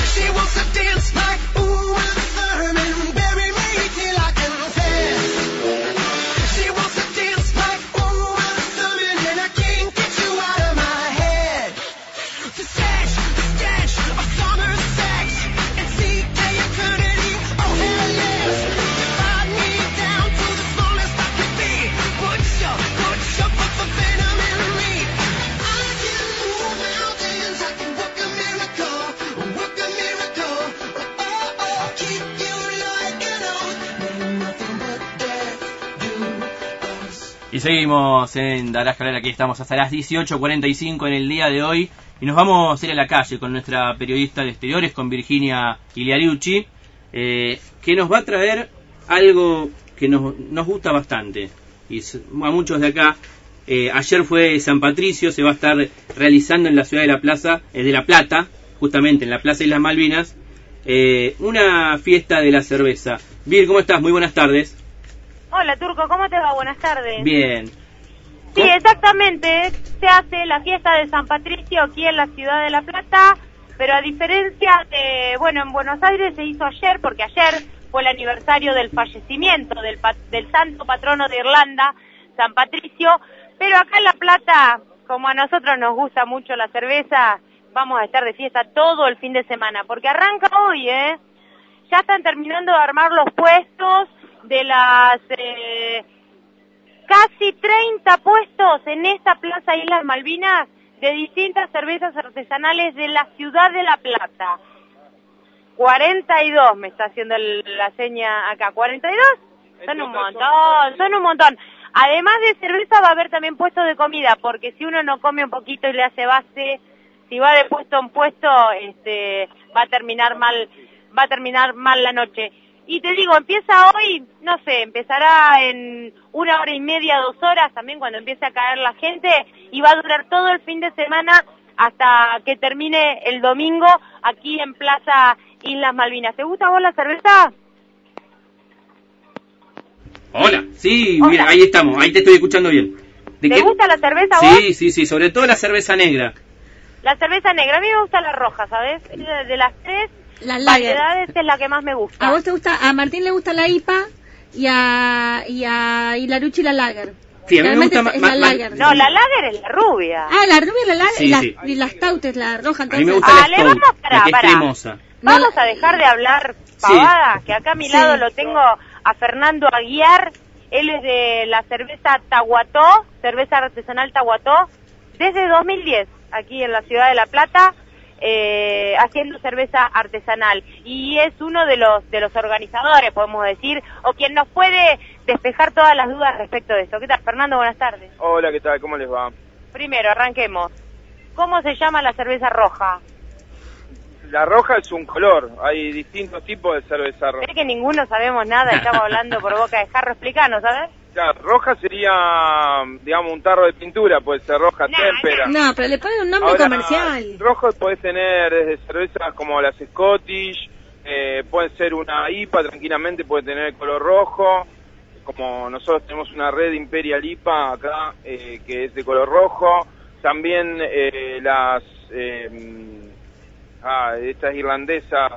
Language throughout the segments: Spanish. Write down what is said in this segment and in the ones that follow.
Y seguimos en Dará Escalera, aquí estamos hasta las 18:45 en el día de hoy. Y nos vamos a ir a la calle con nuestra periodista de exteriores, con Virginia Igliariucci, que nos va a traer algo que nos gusta bastante. Y a muchos de acá, ayer fue San Patricio, se va a estar realizando en la ciudad de La Plata, justamente en la Plaza Islas Malvinas, una fiesta de la cerveza. Vir, ¿cómo estás? Muy buenas tardes. Hola, Turco, ¿cómo te va? Buenas tardes. Bien. Sí, exactamente. Se hace la fiesta de San Patricio aquí en la ciudad de La Plata, pero a diferencia de, en Buenos Aires se hizo ayer, porque ayer fue el aniversario del fallecimiento del santo patrono de Irlanda, San Patricio, pero acá en La Plata, como a nosotros nos gusta mucho la cerveza, vamos a estar de fiesta todo el fin de semana, porque arranca hoy, ya están terminando de armar los puestos de las casi 30 puestos en esta Plaza Islas Malvinas de distintas cervezas artesanales de la ciudad de La Plata. 42 me está haciendo la seña acá. 42 son un montón. Además de cerveza va a haber también puestos de comida, porque si uno no come un poquito y le hace base, si va de puesto en puesto, va a terminar mal la noche. Y te digo, empieza hoy, no sé, empezará en 1 hora y media, 2 horas, también cuando empiece a caer la gente, y va a durar todo el fin de semana hasta que termine el domingo aquí en Plaza Islas Malvinas. ¿Te gusta a vos la cerveza? Hola, sí, Hola. Mira, ahí estamos, ahí te estoy escuchando bien. ¿Te gusta la cerveza a vos? Sí, sobre todo la cerveza negra. La cerveza negra, a mí me gusta la roja, ¿sabes? De las tres La lager. variedades es la que más me gusta. ¿A vos te gusta? A Martín le gusta la IPA y a Igliariucci la lager. Sí, a mí me Realmente gusta es la lager. No, la lager es la rubia. Ah, la rubia es la lager, Sí. y la stout es la roja. A Entonces, mí me gusta la le Stout, vamos la que es para. cremosa. Vamos a dejar de hablar pavadas, que acá a mi lado lo tengo a Fernando Aguiar. Él es de la cerveza Tahuató, cerveza artesanal Tahuató, desde 2010, aquí en la ciudad de La Plata, haciendo cerveza artesanal. Y es uno de los organizadores, podemos decir, o quien nos puede despejar todas las dudas respecto de esto. ¿Qué tal, Fernando? Buenas tardes. Hola, ¿qué tal? ¿Cómo les va? Primero, arranquemos. ¿Cómo se llama la cerveza roja? La roja es un color, hay distintos tipos de cerveza roja. Sé que ninguno sabemos nada, estamos hablando por boca de jarro, explícanos, ¿sabes? Claro, roja sería, digamos, un tarro de pintura, puede ser roja témpera. No, pero le ponen un nombre Ahora, comercial. Rojo podés tener desde cervezas como las Scottish, puede ser una IPA, tranquilamente puede tener el color rojo, como nosotros tenemos una red Imperial IPA acá, que es de color rojo. También las... estas irlandesas...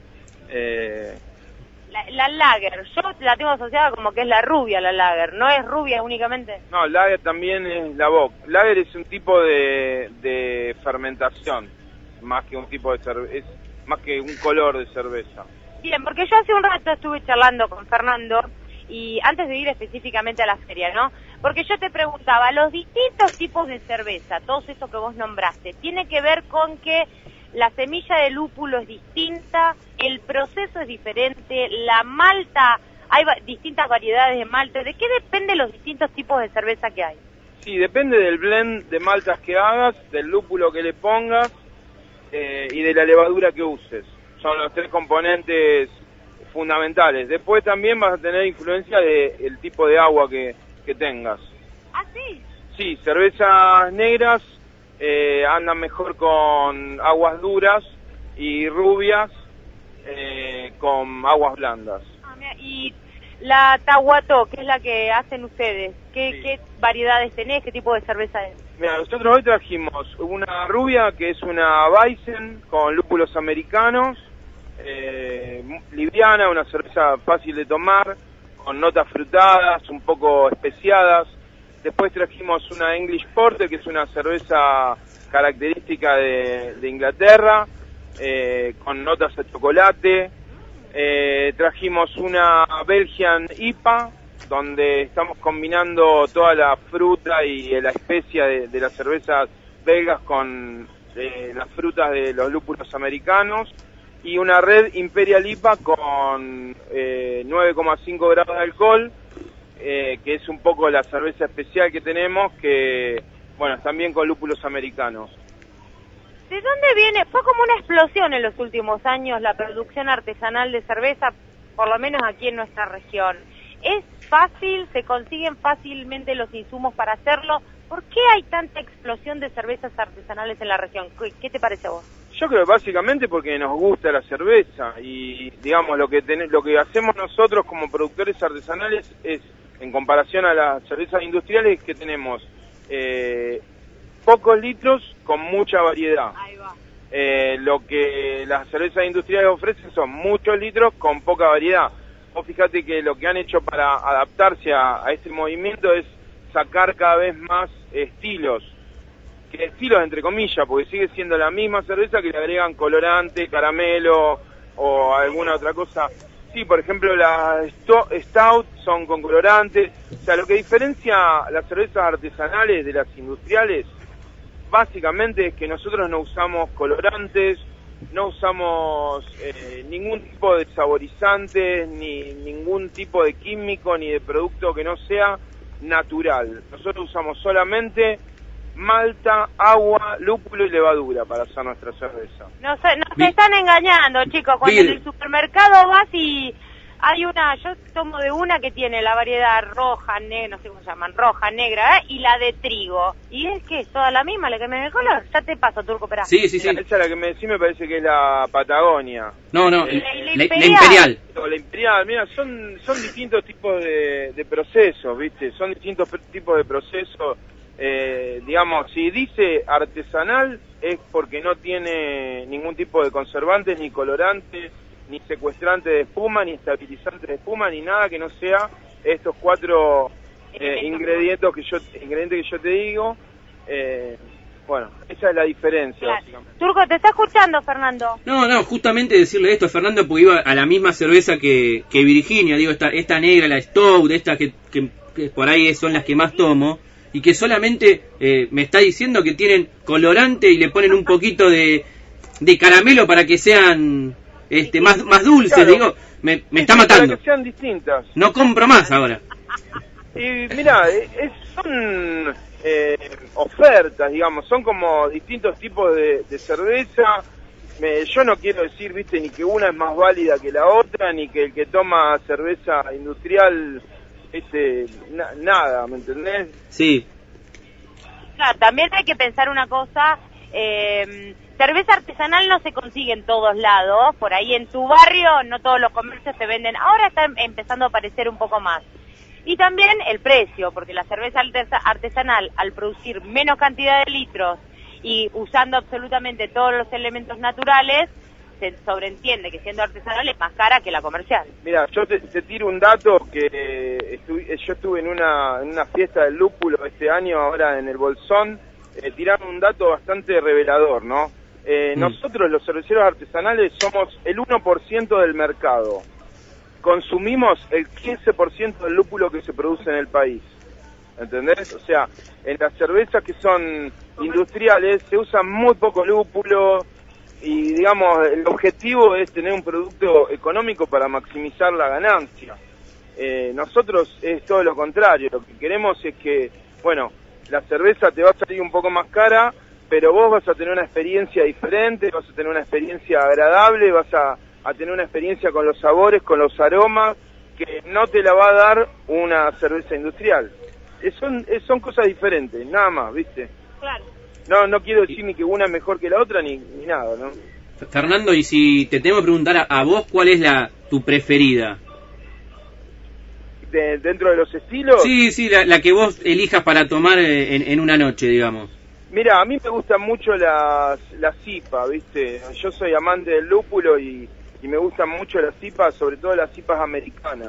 La lager, yo la tengo asociada como que es la rubia, la lager, ¿no es rubia únicamente? No, lager también es la bock. Lager es un tipo de fermentación, más que un tipo de cerveza, es más que un color de cerveza. Bien, porque yo hace un rato estuve charlando con Fernando, y antes de ir específicamente a la feria, ¿no? Porque yo te preguntaba, los distintos tipos de cerveza, todos estos que vos nombraste, ¿tiene que ver con que la semilla de lúpulo es distinta, el proceso es diferente, la malta, hay distintas variedades de malta? ¿De qué depende los distintos tipos de cerveza que hay? Sí, depende del blend de maltas que hagas, del lúpulo que le pongas y de la levadura que uses. Son los 3 componentes fundamentales. Después también vas a tener influencia del tipo de agua que tengas. ¿Ah, sí? Sí, cervezas negras andan mejor con aguas duras y rubias con aguas blandas. Y la Tahuató, que es la que hacen ustedes, ¿qué variedades tenés? ¿Qué tipo de cerveza es? Mira, nosotros hoy trajimos una rubia que es una Weizen con lúpulos americanos, liviana, una cerveza fácil de tomar, con notas frutadas, un poco especiadas. Después trajimos una English Porter, que es una cerveza característica de Inglaterra, con notas de chocolate. Trajimos una Belgian IPA, donde estamos combinando toda la fruta y la especia de las cervezas belgas con las frutas de los lúpulos americanos, y una Red Imperial IPA con 9,5 grados de alcohol, que es un poco la cerveza especial que tenemos, que bueno, también con lúpulos americanos. ¿De dónde viene? Fue como una explosión en los últimos años la producción artesanal de cerveza, por lo menos aquí en nuestra región. ¿Es fácil? ¿Se consiguen fácilmente los insumos para hacerlo? ¿Por qué hay tanta explosión de cervezas artesanales en la región? ¿Qué te parece a vos? Yo creo que básicamente porque nos gusta la cerveza, y digamos lo que hacemos nosotros como productores artesanales es, en comparación a las cervezas industriales, que tenemos pocos litros con mucha variedad. Ahí va. Lo que las cervezas industriales ofrecen son muchos litros con poca variedad. Vos fíjate que lo que han hecho para adaptarse a este movimiento es sacar cada vez más estilos, que estilos entre comillas, porque sigue siendo la misma cerveza que le agregan colorante, caramelo o alguna otra cosa. Sí, por ejemplo, las Stout son con colorante. O sea, lo que diferencia las cervezas artesanales de las industriales básicamente es que nosotros no usamos colorantes, no usamos ningún tipo de saborizantes, ni ningún tipo de químico, ni de producto que no sea natural. Nosotros usamos solamente malta, agua, lúpulo y levadura para hacer nuestra cerveza. No se están engañando, chicos. Cuando en el supermercado vas y hay yo tomo de una que tiene la variedad roja, no sé cómo se llaman, roja, negra, y la de trigo. ¿Y es que es toda la misma, la que me da el color? Ya te paso, Turco, esperá. Sí. Esa es la que me decís, me parece que es la Patagonia. No, la Imperial. La Imperial, mira, son distintos tipos de procesos, ¿viste? Son distintos tipos de procesos. Digamos, si dice artesanal es porque no tiene ningún tipo de conservantes, ni colorantes, ni secuestrante de espuma, ni estabilizante de espuma, ni nada que no sea estos 4 ingredientes que yo te digo. Bueno, esa es la diferencia, claro. Básicamente. Turco, ¿te está escuchando, Fernando? No, justamente decirle esto a Fernando, porque iba a la misma cerveza que Virginia, digo, esta negra, la Stout, esta que por ahí son las que más tomo, y que solamente me está diciendo que tienen colorante y le ponen un poquito de caramelo para que sean más dulces. Claro. Digo, me está matando. Para que sean distintas. No compro más ahora. Y mira, son ofertas, digamos, son como distintos tipos de cerveza. Yo no quiero decir, viste, ni que una es más válida que la otra, ni que el que toma cerveza industrial nada, ¿me entendés? Sí. Claro, también hay que pensar una cosa, cerveza artesanal no se consigue en todos lados, por ahí en tu barrio no todos los comercios te venden, ahora está empezando a aparecer un poco más. Y también el precio, porque la cerveza artesanal, al producir menos cantidad de litros y usando absolutamente todos los elementos naturales, se sobreentiende que siendo artesanal es más cara que la comercial. Mira, yo te tiro un dato que yo estuve en una fiesta del lúpulo este año, ahora en el Bolsón, tiraron un dato bastante revelador, ¿no? Nosotros los cerveceros artesanales somos el 1% del mercado. Consumimos el 15% del lúpulo que se produce en el país. ¿Entendés? O sea, en las cervezas que son industriales se usa muy poco lúpulo y, digamos, el objetivo es tener un producto económico para maximizar la ganancia. Nosotros es todo lo contrario. Lo que queremos es que, bueno, la cerveza te va a salir un poco más cara, pero vos vas a tener una experiencia diferente, vas a tener una experiencia agradable, vas a tener una experiencia con los sabores, con los aromas, que no te la va a dar una cerveza industrial. Son cosas diferentes, nada más, ¿viste? Claro. No quiero decir ni que una es mejor que la otra, ni nada, ¿no? Fernando, y si te tengo que preguntar a vos, ¿cuál es tu preferida? ¿Dentro de los estilos? Sí, la que vos elijas para tomar en una noche, digamos. Mira, a mí me gustan mucho las IPA, ¿viste? Yo soy amante del lúpulo y y me gustan mucho las IPAs, sobre todo las IPAs americanas.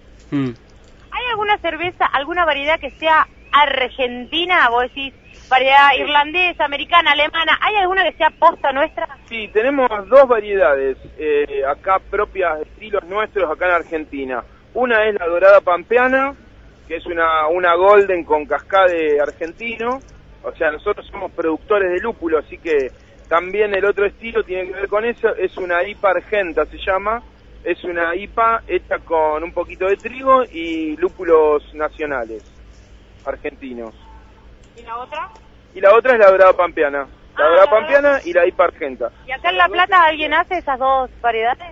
¿Hay alguna cerveza, alguna variedad que sea argentina? Vos decís, variedad irlandesa, americana, alemana. ¿Hay alguna que sea posta nuestra? Sí, tenemos dos variedades acá propias, estilos nuestros acá en Argentina. Una es la dorada pampeana, que es una golden con cascade argentino. O sea, nosotros somos productores de lúpulo, así que también el otro estilo tiene que ver con eso. Es una IPA argenta, se llama. Es una IPA hecha con un poquito de trigo y lúpulos nacionales argentinos. ¿Y la otra? Y la otra es la dorada pampeana. La dorada pampeana y la IPA argenta. ¿Y acá en La Plata alguien hace esas dos variedades?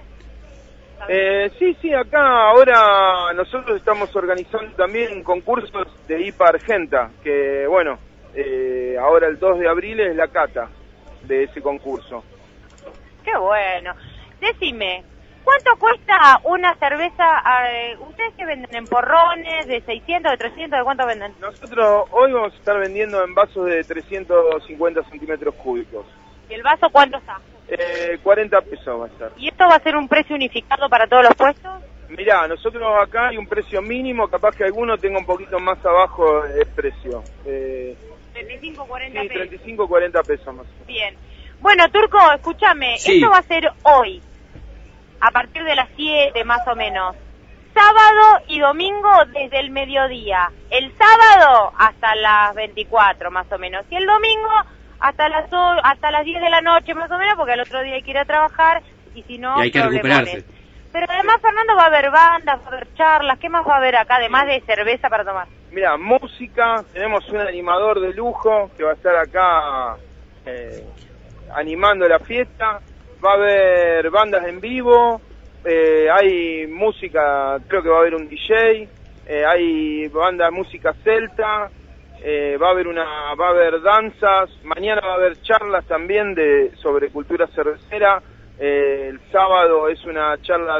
Sí, acá ahora nosotros estamos organizando también concursos de IPA argenta, que bueno, ahora el 2 de abril es la cata de ese concurso. Qué bueno. Decime, ¿cuánto cuesta una cerveza? ¿Ustedes que venden en porrones, de 600, de 300, de cuánto venden? Nosotros hoy vamos a estar vendiendo en vasos de 350 centímetros cúbicos. ¿Y el vaso cuánto está? 40 pesos va a estar. ¿Y esto va a ser un precio unificado para todos los puestos? Mirá, nosotros acá hay un precio mínimo, capaz que alguno tenga un poquito más abajo el precio. 35, 40 sí, pesos. 35, 40 pesos más. Bien. Bueno, Turco, escúchame, Sí. esto va a ser hoy, a partir de las 7 más o menos. Sábado y domingo desde el mediodía. El sábado hasta las 24 más o menos. Y el domingo hasta las 10 de la noche más o menos, porque al otro día hay que ir a trabajar y si no, Y hay que problemones. recuperarse. Pero además, Fernando, va a haber bandas, va a haber charlas. ¿Qué más va a haber acá, además de cerveza para tomar? Mira, música, tenemos un animador de lujo que va a estar acá animando la fiesta. Va a haber bandas en vivo, hay música, creo que va a haber un DJ, hay banda de música celta, va a haber danzas, mañana va a haber charlas también sobre cultura cervecera. El sábado es una charla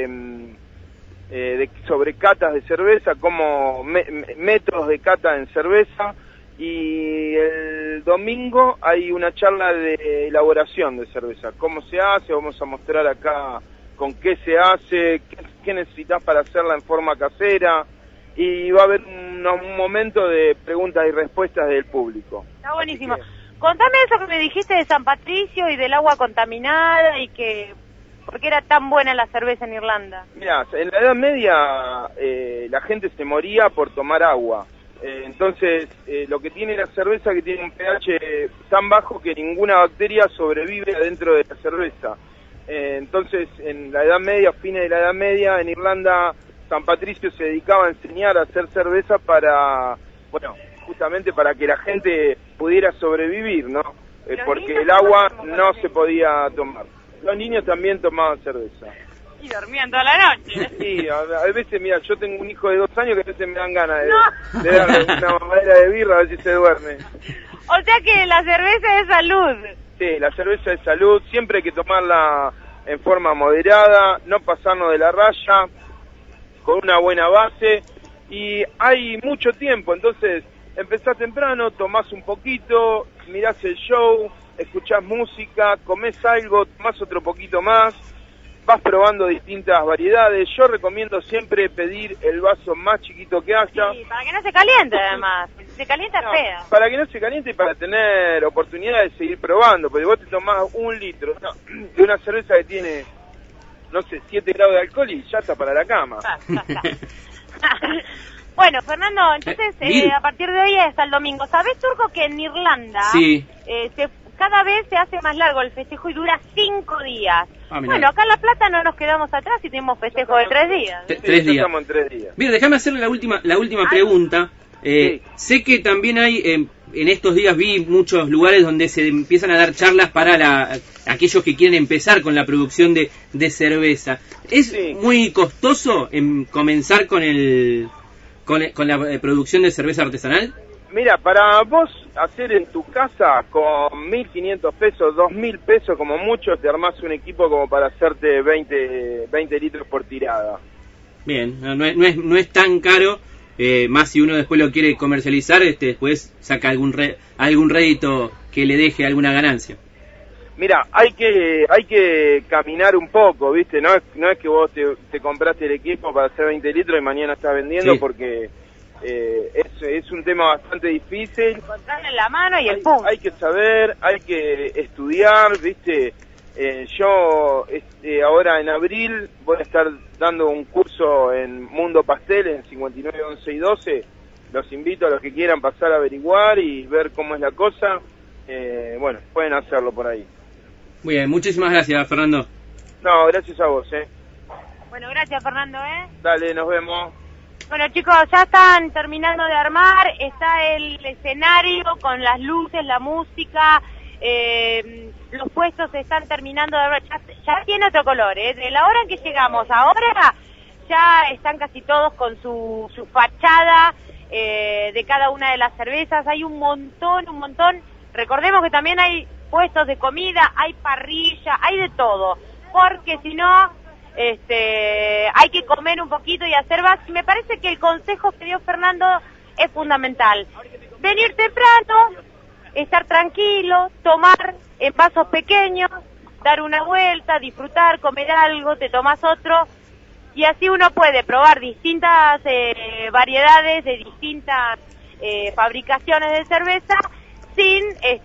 sobre catas de cerveza, como métodos de cata en cerveza, y el domingo hay una charla de elaboración de cerveza, cómo se hace. Vamos a mostrar acá con qué se hace, qué necesitas para hacerla en forma casera, y va a haber un momento de preguntas y respuestas del público. Está buenísimo. Contame eso que me dijiste de San Patricio y del agua contaminada y que... ¿Por qué era tan buena la cerveza en Irlanda? Mirá, en la Edad Media la gente se moría por tomar agua. Entonces, lo que tiene la cerveza es que tiene un pH tan bajo que ninguna bacteria sobrevive adentro de la cerveza. Entonces, en la Edad Media, fines de la Edad Media, en Irlanda, San Patricio se dedicaba a enseñar a hacer cerveza para, bueno, justamente para que la gente pudiera sobrevivir, ¿no? Porque el agua no se podía tomar. Los niños también tomaban cerveza. Y dormían toda la noche. Sí, a veces, mira, yo tengo un hijo de 2 años que a veces me dan ganas de darle una mamadera de birra a ver si se duerme. O sea que la cerveza es salud. Sí, la cerveza es salud, siempre hay que tomarla en forma moderada, no pasarnos de la raya, con una buena base, y hay mucho tiempo, entonces empezás temprano, tomás un poquito, mirás el show, escuchás música, comés algo, tomás otro poquito más, vas probando distintas variedades. Yo recomiendo siempre pedir el vaso más chiquito que haya. Sí, para que no se caliente además, si se calienta es fea. Para que no se caliente y para tener oportunidad de seguir probando, porque vos te tomás 1 litro de una cerveza que tiene, no sé, 7 grados de alcohol y ya está para la cama. Bueno, Fernando, entonces a partir de hoy hasta el domingo. ¿Sabés, Turco, que en Irlanda Sí. cada vez se hace más largo el festejo y dura 5 días? Mirá. Bueno, acá en La Plata no nos quedamos atrás y tenemos festejo de 3 días. Sí, 3 días. Estamos en 3 días. Mira, déjame hacerle la última pregunta. Sí. Sé que también hay, en estos días vi muchos lugares donde se empiezan a dar charlas para aquellos que quieren empezar con la producción de cerveza. ¿Es muy costoso comenzar con la producción de cerveza artesanal? Mira, para vos hacer en tu casa con 1.500 pesos, 2.000 pesos como mucho, te armás un equipo como para hacerte 20 litros por tirada. Bien, no es tan caro, más si uno después lo quiere comercializar, después saca algún rédito que le deje alguna ganancia. Mira, hay que caminar un poco, ¿viste? No es que vos te compraste el equipo para hacer 20 litros y mañana estás vendiendo, sí, porque es un tema bastante difícil. Encontrarle la mano y el pum. Hay que saber, hay que estudiar, ¿viste? Yo ahora en abril voy a estar dando un curso en Mundo Pastel en 59, 11 y 12. Los invito a los que quieran pasar a averiguar y ver cómo es la cosa. Bueno, pueden hacerlo por ahí. Muy bien, muchísimas gracias, Fernando. No, gracias a vos, Bueno, gracias, Fernando, Dale, nos vemos. Bueno, chicos, ya están terminando de armar, está el escenario con las luces, la música, los puestos se están terminando de armar, ya tiene otro color, de la hora en que llegamos ahora, ya están casi todos con su fachada de cada una de las cervezas, hay un montón, recordemos que también hay puestos de comida, hay parrilla, hay de todo, porque si no, hay que comer un poquito y hacer más. Me parece que el consejo que dio Fernando es fundamental. Venir temprano, estar tranquilo, tomar en vasos pequeños, dar una vuelta, disfrutar, comer algo, te tomas otro, y así uno puede probar distintas variedades de distintas fabricaciones de cerveza, sin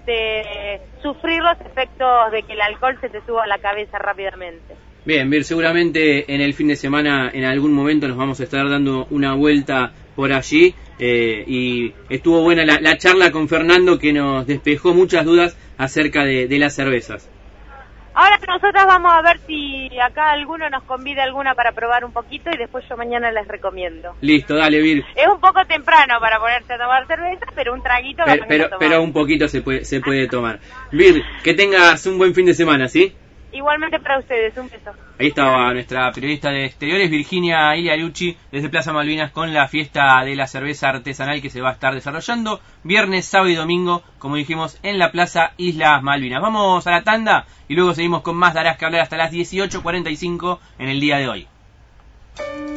sufrir los efectos de que el alcohol se te suba a la cabeza rápidamente. Bien, Vir, seguramente en el fin de semana en algún momento nos vamos a estar dando una vuelta por allí, y estuvo buena la charla con Fernando, que nos despejó muchas dudas acerca de las cervezas. Ahora nosotros vamos a ver si acá alguno nos convida alguna para probar un poquito y después yo mañana les recomiendo. Listo, dale, Vir. Es un poco temprano para ponerse a tomar cerveza, pero un traguito... Pero un poquito se puede tomar. Vir, que tengas un buen fin de semana, ¿sí? Igualmente para ustedes, un beso. Ahí estaba nuestra periodista de exteriores, Virginia Iliariucci, desde Plaza Malvinas, con la fiesta de la cerveza artesanal que se va a estar desarrollando viernes, sábado y domingo, como dijimos, en la Plaza Islas Malvinas. Vamos a la tanda y luego seguimos con más Darás que hablar hasta las 18:45 en el día de hoy.